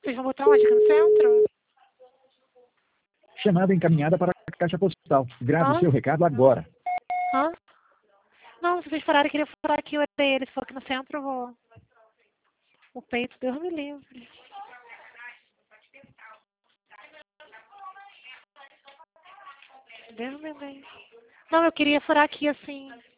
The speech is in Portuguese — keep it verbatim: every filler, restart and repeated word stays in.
Vocês vão botar onde? Aqui no centro? Chamada encaminhada para a caixa postal. Grave Hã? o seu recado agora. Hã? Não, se vocês pararem, eu queria furar aqui o ele. Se for aqui no centro, eu vou. O peito, Deus me livre. Deus me livre. Não, eu queria furar aqui assim.